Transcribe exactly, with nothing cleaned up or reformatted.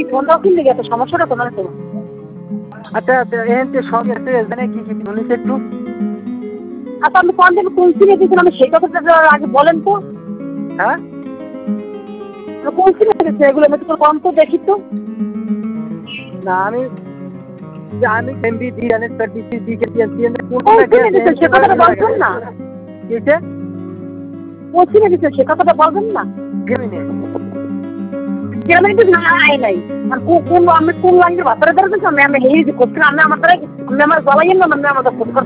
Phone দাও কি লেগে এত সমস্যাটা কোথায় তো? আচ্ছা এতে সব এসে এখানে কি কি শুনিস একটু? আচ্ছা আপনি কোন দিন কোন সিমে দিয়েছেন আমি সেই কথাটা আগে বলেন তো। হ্যাঁ কোন সিমে দিয়েছে এগুলো আমি তো কম তো দেখি তো। না আমি আমি এমবি দিয়ে অনেক দিচ্ছি দিকে দিয়েছি কোন সিমে দিয়েছেন সে কথাটা বলছেন না। কিসে? কোন সিমে দিয়েছেন সে কথাটা বলবেন না। গেমিনে গেমিনে তো না আই নাই আর কোন আমি কোন লাইনের বাতারে ধরে দিচ্ছি আমি আমি হেই যে করছি আমি আমার দ্বারা আমি আমার গলাইয়ের না আমি আমার